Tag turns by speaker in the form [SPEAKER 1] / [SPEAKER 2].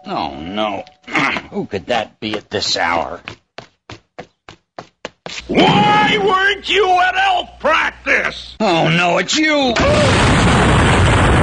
[SPEAKER 1] Oh, no. Who could that be at this hour?
[SPEAKER 2] Why weren't you at elf practice?
[SPEAKER 1] Oh, no, it's you!